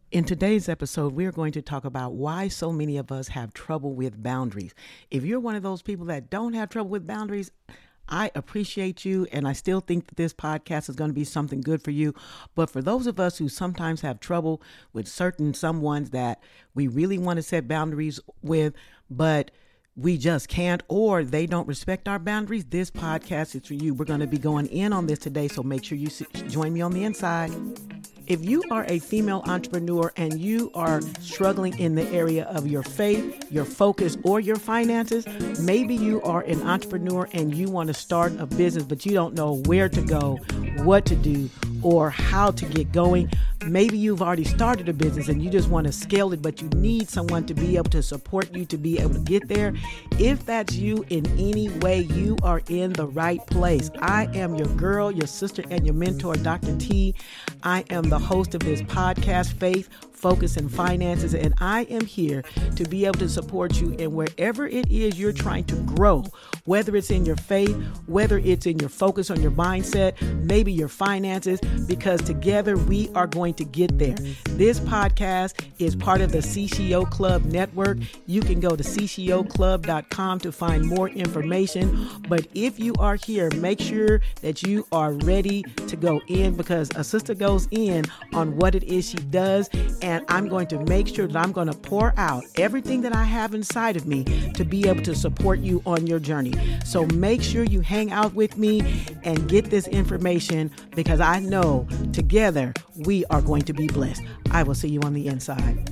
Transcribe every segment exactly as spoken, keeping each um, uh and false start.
In today's episode, we're going to talk about why so many of us have trouble with boundaries. If you're one of those people that don't have trouble with boundaries, I appreciate you, and I still think that this podcast is going to be something good for you. But for those of us who sometimes have trouble with certain someones that we really want to set boundaries with, but we just can't, or they don't respect our boundaries, this podcast is for you. We're going to be going in on this today, so make sure you join me on the inside. If you are a female entrepreneur and you are struggling in the area of your faith, your focus, or your finances, maybe you are an entrepreneur and you want to start a business, but you don't know where to go, what to do, or how to get going. Maybe you've already started a business and you just want to scale it, but you need someone to be able to support you to be able to get there. If that's you in any way, you are in the right place. I am your girl, your sister, and your mentor, Doctor T. I am the host of this podcast, Faith, Focus, and Finances, and I am here to be able to support you in wherever it is you're trying to grow, whether it's in your faith, whether it's in your focus on your mindset, maybe your finances, because together we are going to get there. This podcast is part of the C C O Club network. You can go to c c o club dot com to find more information. But if you are here, make sure that you are ready to go in, because a sister goes in on what it is she does. And I'm going to make sure that I'm going to pour out everything that I have inside of me to be able to support you on your journey. So make sure you hang out with me and get this information, because I know together we are going to be blessed. I will see you on the inside.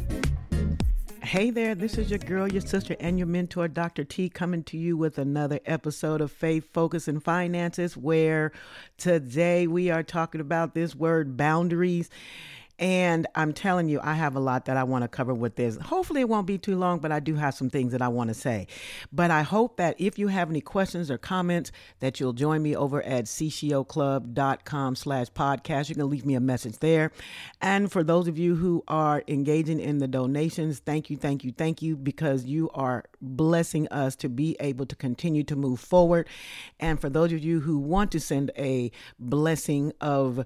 Hey there, this is your girl, your sister, and your mentor, Doctor T, coming to you with another episode of Faith, Focus, and Finances, where today we are talking about this word boundaries. And I'm telling you, I have a lot that I want to cover with this. Hopefully it won't be too long, but I do have some things that I want to say. But I hope that if you have any questions or comments, that you'll join me over at c c o club dot com slash podcast. You can leave me a message there. And for those of you who are engaging in the donations, thank you, thank you, thank you, because you are blessing us to be able to continue to move forward. And for those of you who want to send a blessing of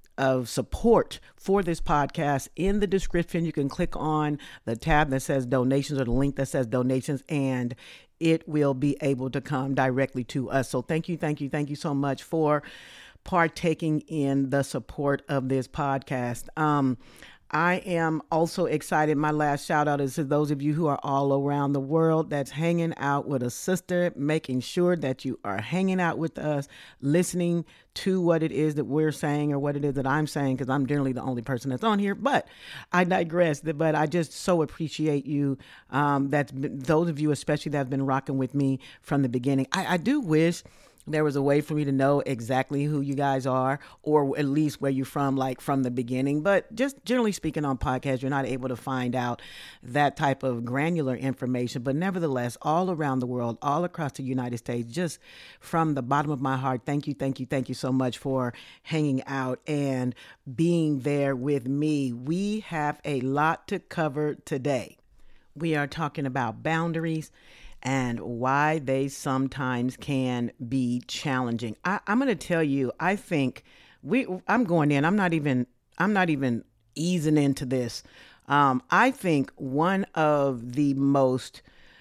of support for this podcast, in the description, you can click on the tab that says donations or the link that says donations, and it will be able to come directly to us. So thank you, thank you, thank you so much for partaking in the support of this podcast. Um, I am also excited. My last shout out is to those of you who are all around the world that's hanging out with a sister, making sure that you are hanging out with us, listening to what it is that we're saying or what it is that I'm saying, because I'm generally the only person that's on here, but I digress. But I just so appreciate you. Um, that's been, those of you especially that have been rocking with me from the beginning. I, I do wish there was a way for me to know exactly who you guys are, or at least where you're from, like from the beginning. But just generally speaking, on podcasts, you're not able to find out that type of granular information. But nevertheless, all around the world, all across the United States, just from the bottom of my heart, thank you, thank you, thank you so much for hanging out and being there with me. We have a lot to cover today. We are talking about boundaries and why they sometimes can be challenging. I, I'm going to tell you, I think we, I'm going in, I'm not even, I'm not even easing into this. Um, I think one of the most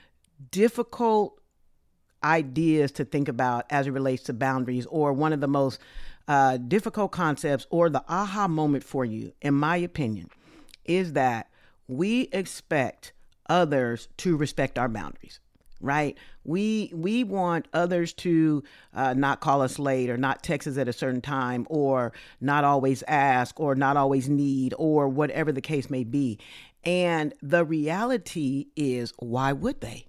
difficult ideas to think about as it relates to boundaries, or one of the most uh, difficult concepts, or the aha moment for you, in my opinion, is that we expect others to respect our boundaries. Right? We we want others to uh, not call us late, or not text us at a certain time, or not always ask, or not always need, or whatever the case may be. And the reality is, why would they?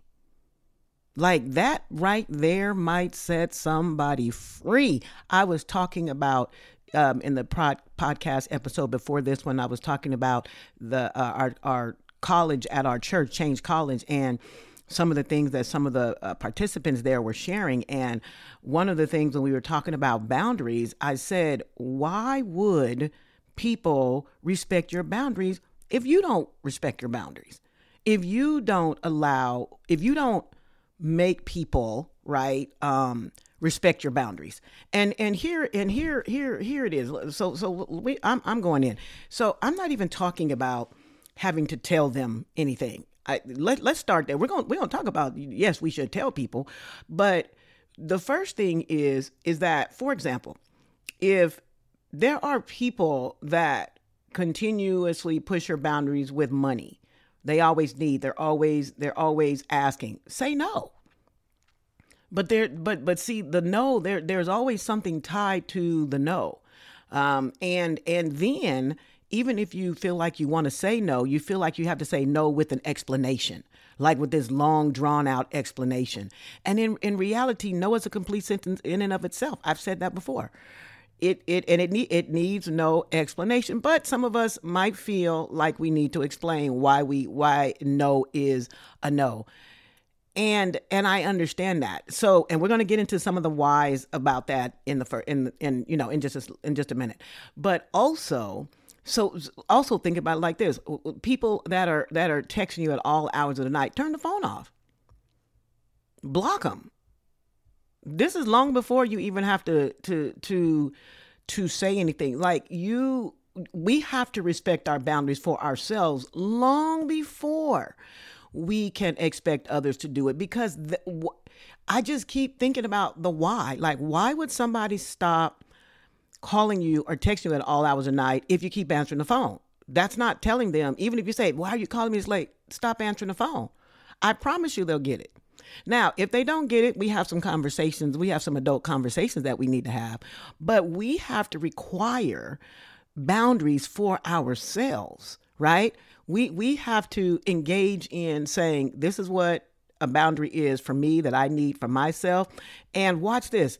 Like, that right there might set somebody free. I was talking about um, in the pod- podcast episode before this one, I was talking about the uh, our our college at our church, Change College, and some of the things that some of the uh, participants there were sharing. And one of the things when we were talking about boundaries, I said, why would people respect your boundaries if you don't respect your boundaries? If you don't allow, if you don't make people, right, um, respect your boundaries. And and here and here here here it is. So so we I'm I'm going in. So I'm not even talking about having to tell them anything. I, let, let's start there. We're going we're going to talk about, yes, we should tell people. But the first thing is, is that, for example, if there are people that continuously push your boundaries with money, they always need, they're always, they're always asking, say no. But there, but, but see the no, there, there's always something tied to the no. Um, and, and then even if you feel like you want to say no, you feel like you have to say no with an explanation, like with this long drawn out explanation. And in, in reality, no is a complete sentence in and of itself. I've said that before. It, it, and it, need, it needs no explanation, but some of us might feel like we need to explain why we, why no is a no. And, and I understand that. So, and we're going to get into some of the whys about that in the, fir- in, in, you know, in just, a, in just a minute, but also, so also think about it like this. People that are, that are texting you at all hours of the night, turn the phone off, block them. This is long before you even have to, to, to, to say anything. Like you, we have to respect our boundaries for ourselves long before we can expect others to do it, because the, w- I just keep thinking about the why. Like, why would somebody stop calling you or texting you at all hours of the night if you keep answering the phone? That's not telling them, even if you say, why are you calling me this late? Stop answering the phone. I promise you they'll get it. Now, if they don't get it, we have some conversations. We have some adult conversations that we need to have, but we have to require boundaries for ourselves, right? We we have to engage in saying, this is what a boundary is for me that I need for myself. And watch this.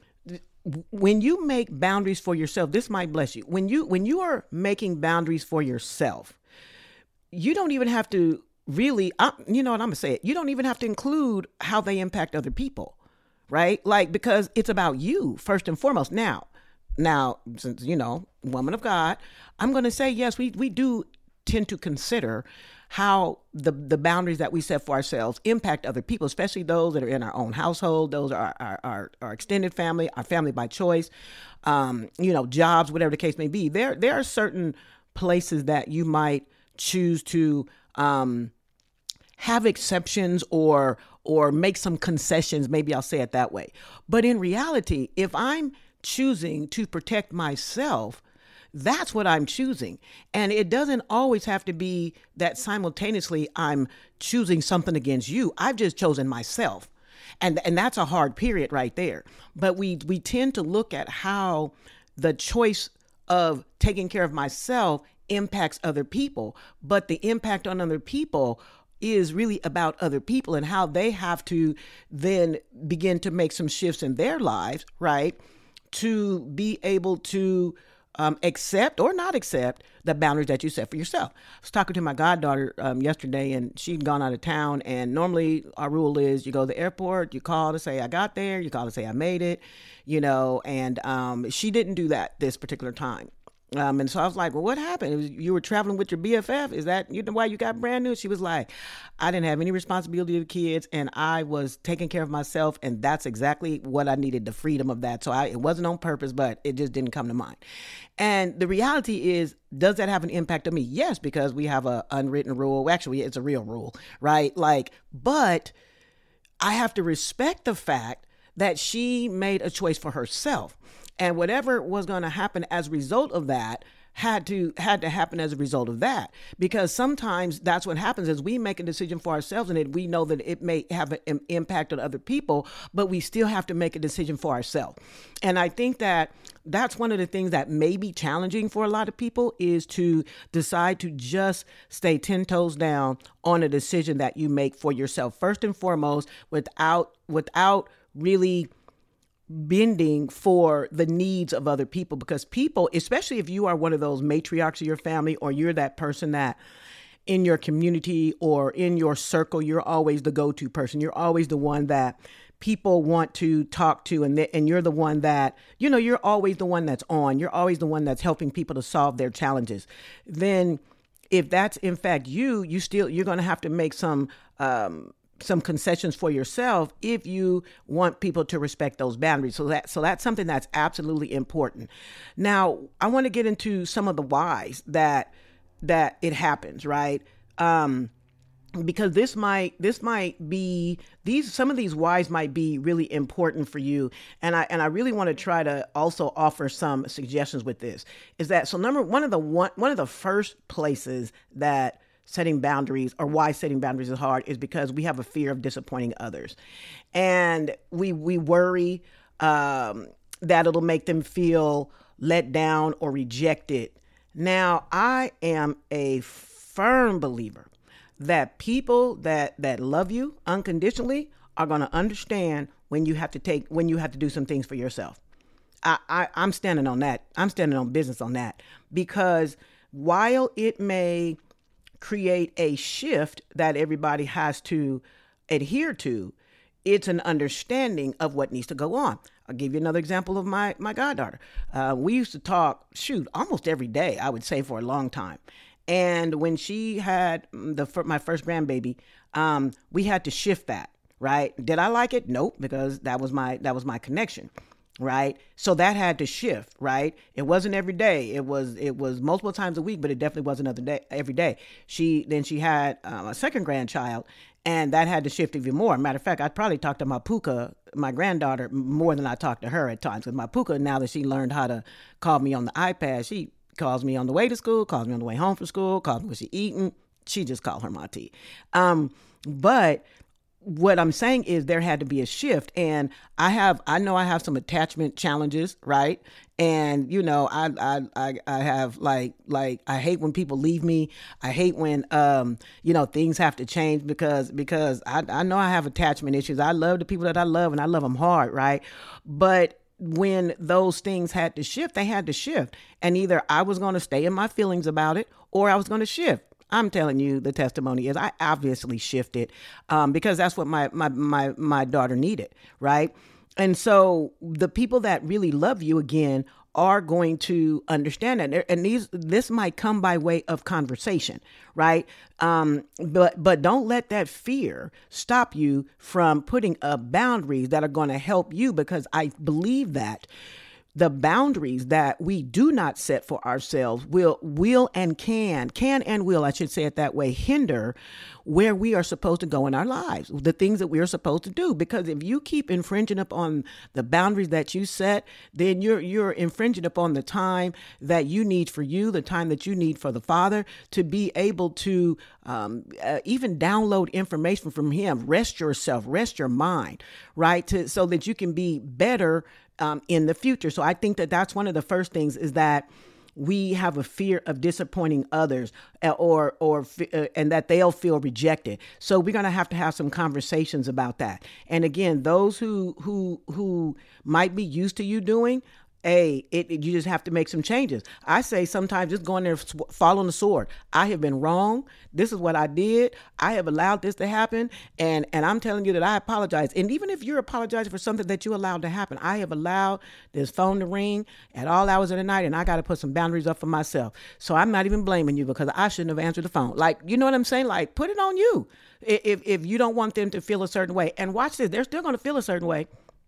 When you make boundaries for yourself, this might bless you. When you when you are making boundaries for yourself, you don't even have to really, uh, you know what I'm gonna say it. You don't even have to include how they impact other people, right? Like, because it's about you first and foremost. Now, now, since, you know, woman of God, I'm going to say, yes, we, we do tend to consider how the, the boundaries that we set for ourselves impact other people, especially those that are in our own household. Those are our, our, our extended family, our family by choice, um, you know, jobs, whatever the case may be. There, there are certain places that you might choose to, um, have exceptions or, or make some concessions. Maybe I'll say it that way. But in reality, if I'm choosing to protect myself, that's what I'm choosing. And it doesn't always have to be that simultaneously I'm choosing something against you. I've just chosen myself. And, and that's a hard period right there. But we, we tend to look at how the choice of taking care of myself impacts other people, but the impact on other people is really about other people and how they have to then begin to make some shifts in their lives, right? To be able to um, accept or not accept the boundaries that you set for yourself. I was talking to my goddaughter um, yesterday, and she'd gone out of town. And normally our rule is you go to the airport, you call to say I got there, you call to say I made it, you know, and um, she didn't do that this particular time. Um, and so I was like, well, what happened? It was, you were traveling with your B F F? Is that you know why you got brand new? She was like, I didn't have any responsibility to the kids, and I was taking care of myself. And that's exactly what I needed, the freedom of that. So I, it wasn't on purpose, but it just didn't come to mind. And the reality is, does that have an impact on me? Yes, because we have a unwritten rule. Actually, it's a real rule, right? Like, but I have to respect the fact that she made a choice for herself. And whatever was going to happen as a result of that had to had to happen as a result of that. Because sometimes that's what happens is we make a decision for ourselves, and it, we know that it may have an impact on other people, but we still have to make a decision for ourselves. And I think that that's one of the things that may be challenging for a lot of people, is to decide to just stay ten toes down on a decision that you make for yourself, first and foremost, without without really bending for the needs of other people. Because people, especially if you are one of those matriarchs of your family, or you're that person that in your community or in your circle, you're always the go-to person. You're always the one that people want to talk to. And, th- and you're the one that, you know, you're always the one that's on. You're always the one that's helping people to solve their challenges. Then if that's in fact you, you still, you're going to have to make some, um, some concessions for yourself if you want people to respect those boundaries. So that, so that's something that's absolutely important. Now, I want to get into some of the whys that that it happens, right? Um, because this might this might be these some of these whys might be really important for you, and I and I really want to try to also offer some suggestions with this. Is that so? Number one of the one one of the first places that setting boundaries, or why setting boundaries is hard, is because we have a fear of disappointing others, and we we worry um, that it'll make them feel let down or rejected. Now, I am a firm believer that people that that love you unconditionally are going to understand when you have to take when you have to do some things for yourself. I, I I'm standing on that. I'm standing on business on that, because while it may create a shift that everybody has to adhere to, it's an understanding of what needs to go on. I'll give you another example of my my goddaughter. Uh, we used to talk, shoot, almost every day, I would say, for a long time. And when she had the my first grandbaby, um, we had to shift that, right? Did I like it? Nope, because that was my that was my connection, right? So that had to shift, right? It wasn't every day. It was it was multiple times a week, but it definitely wasn't other day every day. She then she had um, a second grandchild, and that had to shift even more. Matter of fact, I'd probably talk to my Puka, my granddaughter, more than I talked to her at times. Because my Puka, now that she learned how to call me on the iPad, she calls me on the way to school, calls me on the way home from school, calls me when she's eating. She just called her my tea. Um, but what I'm saying is there had to be a shift. And I have, I know I have some attachment challenges, right? And, you know, I, I, I, I have like, like, I hate when people leave me. I hate when, um, you know, things have to change because, because I, I know I have attachment issues. I love the people that I love and I love them hard, right? But when those things had to shift, they had to shift. And either I was going to stay in my feelings about it or I was going to shift. I'm telling you, the testimony is I obviously shifted um, because that's what my, my, my, my daughter needed. Right. And so the people that really love you, again, are going to understand that. And these, this might come by way of conversation, right? Um, but, but don't let that fear stop you from putting up boundaries that are going to help you, because I believe that the boundaries that we do not set for ourselves will, will and can, can and will, I should say it that way, hinder where we are supposed to go in our lives, the things that we are supposed to do. Because if you keep infringing upon the boundaries that you set, then you're, you're infringing upon the time that you need for you, the time that you need for the Father to be able to um, uh, even download information from Him. Rest yourself, rest your mind, right? To, so that you can be better Um, in the future. So I think that that's one of the first things, is that we have a fear of disappointing others, or, or, uh, and that they'll feel rejected. So we're going to have to have some conversations about that. And again, those who, who, who might be used to you doing, Hey, it, it, you just have to make some changes. I say sometimes just go in there, sw- fall on the sword. I have been wrong. This is what I did. I have allowed this to happen. And, and I'm telling you that I apologize. And even if you're apologizing for something that you allowed to happen, I have allowed this phone to ring at all hours of the night, and I got to put some boundaries up for myself. So I'm not even blaming you, because I shouldn't have answered the phone. Like, you know what I'm saying? Like, put it on you. If, if you don't want them to feel a certain way. And watch this, they're still going to feel a certain way.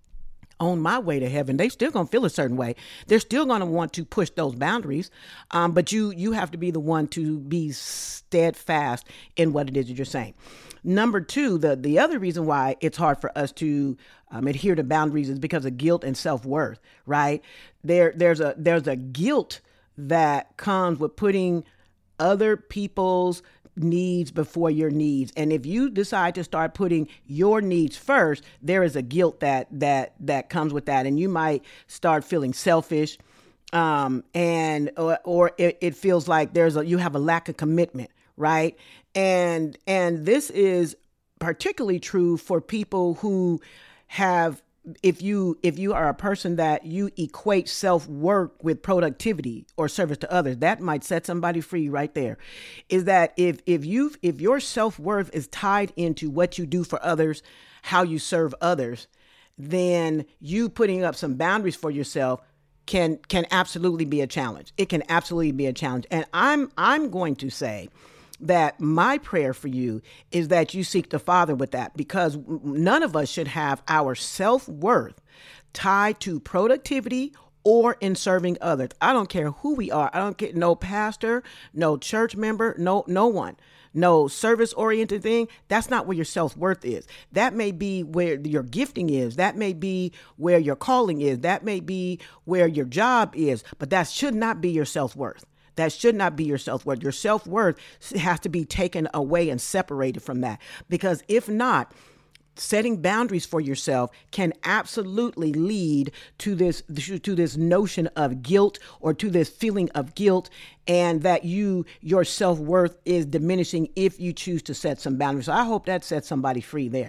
On my way to heaven, they still gonna feel a certain way. They're still gonna want to push those boundaries, um, but you you have to be the one to be steadfast in what it is that you're saying. Number two, the the other reason why it's hard for us to um, adhere to boundaries is because of guilt and self-worth. Right? There there's a there's a guilt that comes with putting other people's needs before your needs. And if you decide to start putting your needs first, there is a guilt that that that comes with that. And you might start feeling selfish, um, and or, or it, it feels like there's a you have a lack of commitment, right? And and this is particularly true for people who have If you if you are a person that you equate self-worth with productivity or service to others, that might set somebody free right there. Is that if if you if your self-worth is tied into what you do for others, how you serve others, then you putting up some boundaries for yourself can can absolutely be a challenge. It can absolutely be a challenge. And I'm I'm going to say that my prayer for you is that you seek the Father with that, because none of us should have our self-worth tied to productivity or in serving others. I don't care who we are. I don't get no pastor, no church member, no no one. No service-oriented thing. That's not where your self-worth is. That may be where your gifting is. That may be where your calling is. That may be where your job is. But that should not be your self-worth. That should not be your self-worth. Your self-worth has to be taken away and separated from that. Because if not, setting boundaries for yourself can absolutely lead to this to this notion of guilt, or to this feeling of guilt, and that you your self-worth is diminishing if you choose to set some boundaries. So I hope that sets somebody free there.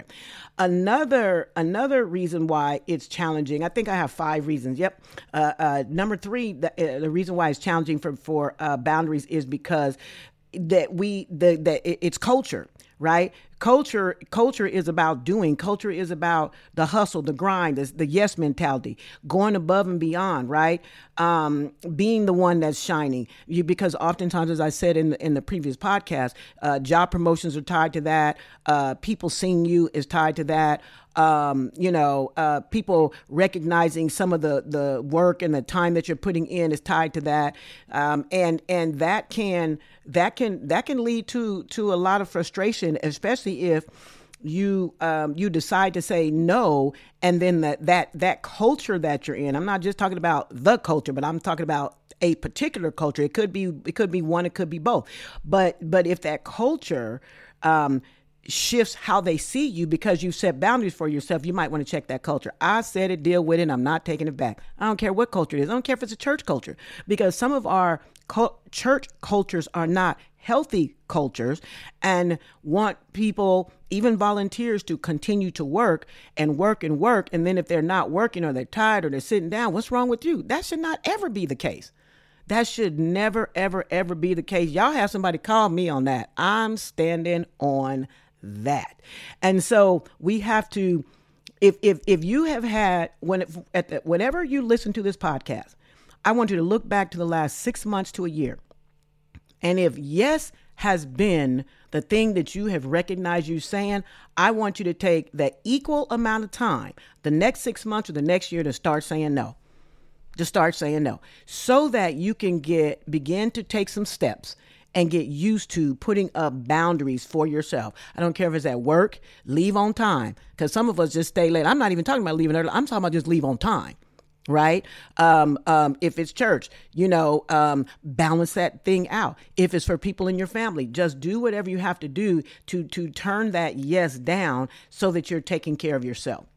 Another another reason why it's challenging, I think I have five reasons. Yep. Uh, uh, number three, the, uh, the reason why it's challenging for for uh, boundaries is because that we the that it's culture. Right? Culture, culture is about doing. Culture is about the hustle, the grind, the, the yes mentality, going above and beyond, right? Um, being the one that's shining. You, because oftentimes, as I said in the, in the previous podcast, uh, job promotions are tied to that. Uh, people seeing you is tied to that. Um, you know, uh, people recognizing some of the, the work and the time that you're putting in is tied to that. Um, and, and that can, that can, that can lead to, to a lot of frustration, especially if you, um, you decide to say no. And then that, that, that culture that you're in, I'm not just talking about the culture, but I'm talking about a particular culture. It could be, it could be one, it could be both. But, but if that culture, um, shifts how they see you because you set boundaries for yourself, you might want to check that culture. I said it, deal with it, and I'm not taking it back. I don't care what culture it is. I don't care if it's a church culture, because some of our co- church cultures are not healthy cultures and want people, even volunteers, to continue to work and work and work. And then if they're not working, or they're tired, or they're sitting down, what's wrong with you? That should not ever be the case. That should never, ever, ever be the case. Y'all have somebody call me on that. I'm standing on that. And so we have to, if if if you have had, when it, at the, whenever you listen to this podcast, I want you to look back to the last six months to a year. And if yes has been the thing that you have recognized you saying, I want you to take that equal amount of time, the next six months or the next year, to start saying no. To start saying no, so that you can get begin to take some steps and get used to putting up boundaries for yourself. I don't care if it's at work, leave on time, because some of us just stay late. I'm not even talking about leaving early. I'm talking about just leave on time, right? Um, um, if it's church, you know, um, balance that thing out. If it's for people in your family, just do whatever you have to do to, to turn that yes down so that you're taking care of yourself.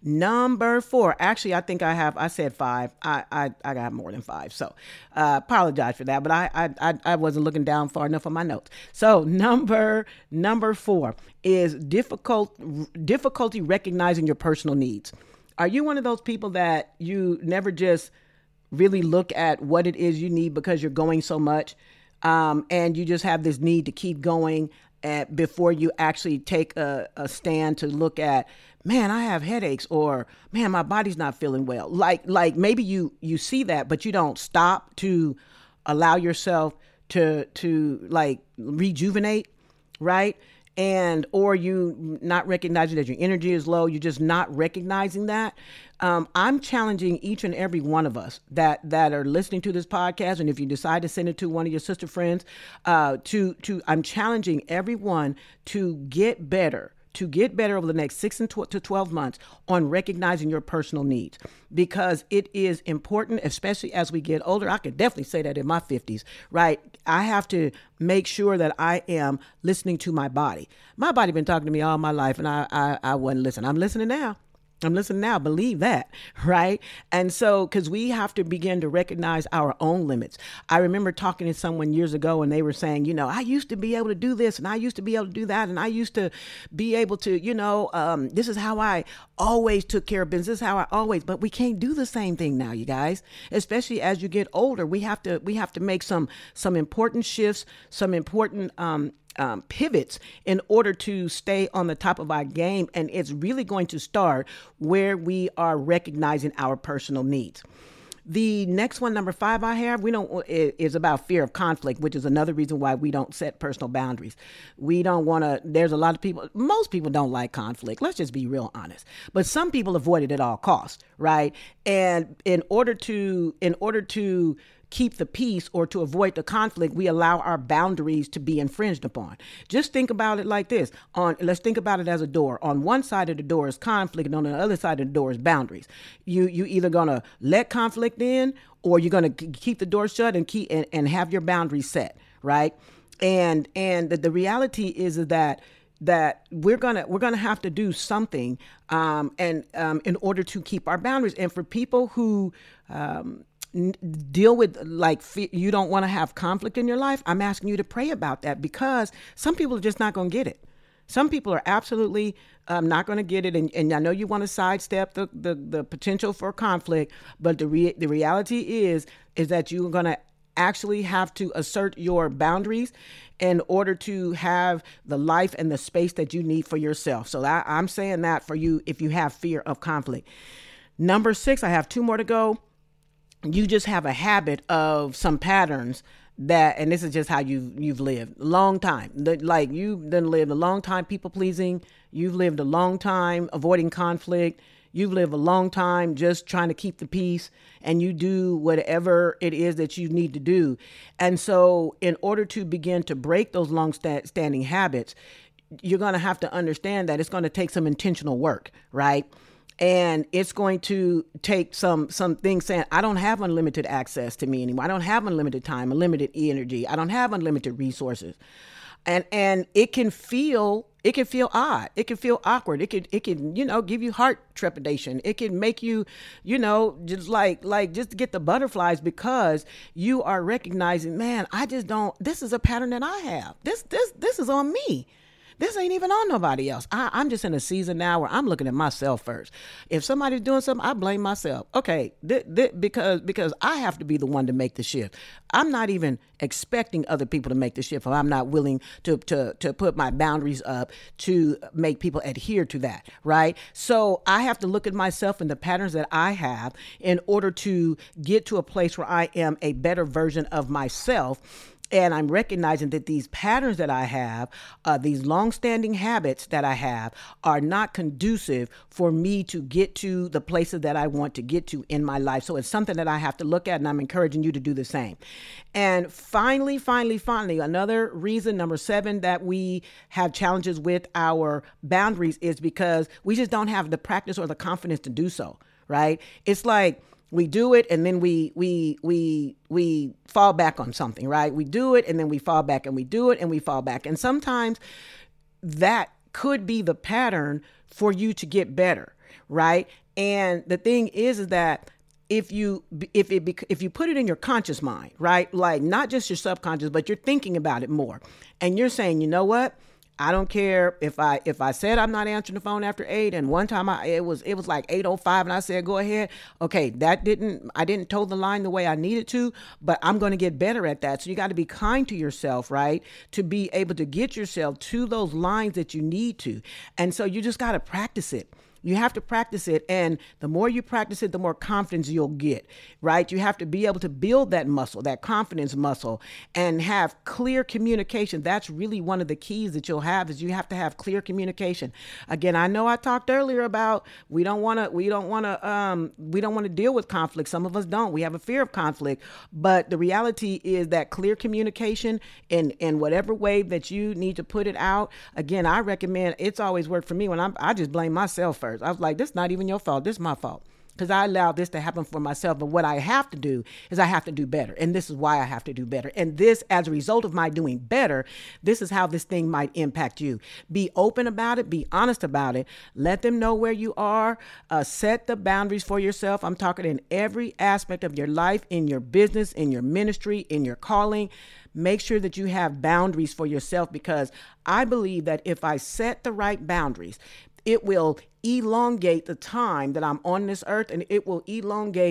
Number four, actually, I think I have, I said five. I, I, I got more than five. So uh, apologize for that, but I, I, I wasn't looking down far enough on my notes. So number, number four is difficult, difficulty recognizing your personal needs. Are you one of those people that you never just really look at what it is you need because you're going so much, um, and you just have this need to keep going at, before you actually take a, a stand to look at, man, I have headaches, or man, my body's not feeling well. Like, like maybe you, you see that, but you don't stop to allow yourself to, to like rejuvenate, right? And, or you not recognizing that your energy is low, you're just not recognizing that. Um, I'm challenging each and every one of us that, that are listening to this podcast. And if you decide to send it to one of your sister friends, uh, to, to, I'm challenging everyone to get better, to get better over the next six to twelve months on recognizing your personal needs, because it is important, especially as we get older. I could definitely say that in my fifties, right? I have to make sure that I am listening to my body. My body been talking to me all my life, and I, I, I wasn't listening. I'm listening now. I'm listening now, believe that, right? And so, because we have to begin to recognize our own limits. I remember talking to someone years ago, and they were saying, you know, I used to be able to do this, and I used to be able to do that, and I used to be able to, you know, um, this is how I always took care of business. This is how I always, but we can't do the same thing now, you guys, especially as you get older. We have to, we have to make some, some important shifts, some important, um, Um, pivots in order to stay on the top of our game. And it's really going to start where we are recognizing our personal needs. The next one, number five, I have, we don't is about fear of conflict, which is another reason why we don't set personal boundaries. We don't want to. There's a lot of people. Most people don't like conflict. Let's just be real honest. But some people avoid it at all costs, right? And in order to, in order to keep the peace or to avoid the conflict, we allow our boundaries to be infringed upon. Just think about it like this. On let's think about it as a door. On one side of the door is conflict, and on the other side of the door is boundaries. You you either gonna let conflict in, or you're gonna keep the door shut and keep and, and have your boundaries set, right? And and the, the reality is that that we're gonna we're gonna have to do something, um, and um, in order to keep our boundaries. And for people who um, deal with like you don't want to have conflict in your life, I'm asking you to pray about that, because some people are just not going to get it. Some people are absolutely um, not going to get it. And, and I know you want to sidestep the, the, the potential for conflict, but the re- the reality is, is that you're going to actually have to assert your boundaries in order to have the life and the space that you need for yourself. So that, I'm saying that for you if you have fear of conflict. Number six, I have two more to go. You just have a habit of some patterns that, and this is just how you've, you've lived a long time. The, like you've done lived a long time people pleasing. You've lived a long time avoiding conflict. You've lived a long time just trying to keep the peace, and you do whatever it is that you need to do. And so in order to begin to break those long sta- standing habits, you're going to have to understand that it's going to take some intentional work, right? And it's going to take some some things saying, I don't have unlimited access to me anymore. I don't have unlimited time, unlimited energy. I don't have unlimited resources. And and it can feel it can feel odd. It can feel awkward. It can it can, you know, give you heart trepidation. It can make you, you know, just like like just get the butterflies, because you are recognizing, man, I just don't, this is a pattern that I have. This this this is on me. This ain't even on nobody else. I, I'm just in a season now where I'm looking at myself first. If somebody's doing something, I blame myself. Okay, th- th- because because I have to be the one to make the shift. I'm not even expecting other people to make the shift, or I'm not willing to to to put my boundaries up to make people adhere to that, right? So I have to look at myself and the patterns that I have in order to get to a place where I am a better version of myself. And I'm recognizing that these patterns that I have, uh, these longstanding habits that I have, are not conducive for me to get to the places that I want to get to in my life. So it's something that I have to look at, and I'm encouraging you to do the same. And finally, finally, finally, another reason, number seven, that we have challenges with our boundaries is because we just don't have the practice or the confidence to do so, right? It's like, we do it, and then we we we we fall back on something, right? We do it, and then we fall back, and we do it, and we fall back. And sometimes that could be the pattern for you to get better, right? And the thing is, is that if you if it if you put it in your conscious mind, right, like not just your subconscious, but you're thinking about it more, and you're saying, you know what? I don't care if I if I said I'm not answering the phone after eight, and one time I it was it was like eight oh five, and I said go ahead. Okay, that didn't I didn't toe the line the way I needed to, but I'm going to get better at that. So you got to be kind to yourself, right? To be able to get yourself to those lines that you need to. And so you just got to practice it. You have to practice it. And the more you practice it, the more confidence you'll get, right? You have to be able to build that muscle, that confidence muscle, and have clear communication. That's really one of the keys that you'll have, is you have to have clear communication. Again, I know I talked earlier about we don't want to, we don't want to, um, we don't want to deal with conflict. Some of us don't. We have a fear of conflict. But the reality is that clear communication in, in whatever way that you need to put it out. Again, I recommend, it's always worked for me when I'm, I just blame myself first. I was like, this is not even your fault. This is my fault, because I allowed this to happen for myself. But what I have to do is I have to do better. And this is why I have to do better. And this, as a result of my doing better, this is how this thing might impact you. Be open about it. Be honest about it. Let them know where you are. Uh, set the boundaries for yourself. I'm talking in every aspect of your life, in your business, in your ministry, in your calling. Make sure that you have boundaries for yourself, because I believe that if I set the right boundaries, it will elongate the time that I'm on this earth, and it will elongate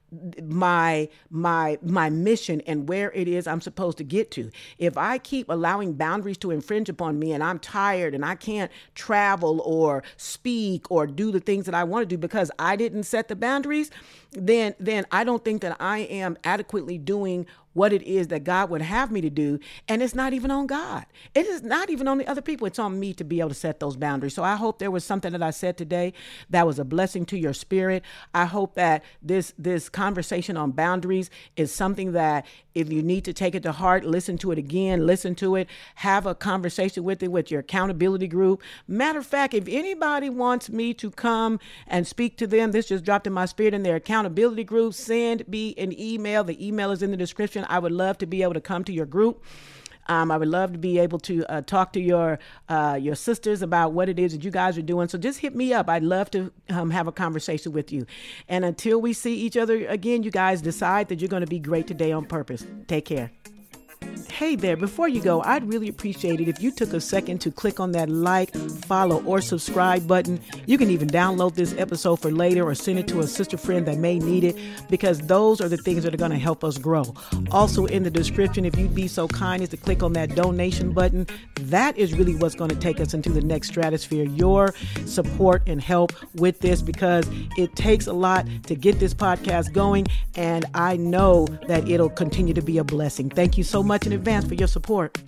my my my mission and where it is I'm supposed to get to. If I keep allowing boundaries to infringe upon me and I'm tired and I can't travel or speak or do the things that I want to do because I didn't set the boundaries, then then I don't think that I am adequately doing what it is that God would have me to do. And it's not even on God. It is not even on the other people. It's on me to be able to set those boundaries. So I hope there was something that I said today that was a blessing to your spirit. I hope that this this conversation on boundaries is something that if you need to take it to heart, listen to it again, listen to it, have a conversation with it with your accountability group. Matter of fact, if anybody wants me to come and speak to them, this just dropped in my spirit in their accountability group, send me an email. The email is in the description. I would love to be able to come to your group. Um, I would love to be able to uh, talk to your uh, your sisters about what it is that you guys are doing. So just hit me up. I'd love to um, have a conversation with you. And until we see each other again, you guys decide that you're going to be great today on purpose. Take care. Hey there, before you go, I'd really appreciate it if you took a second to click on that like, follow, or subscribe button. You can even download this episode for later or send it to a sister friend that may need it, because those are the things that are going to help us grow. Also in the description, if you'd be so kind as to click on that donation button, that is really what's going to take us into the next stratosphere. Your support and help with this, because it takes a lot to get this podcast going, and I know that it'll continue to be a blessing. Thank you so much in advance for your support.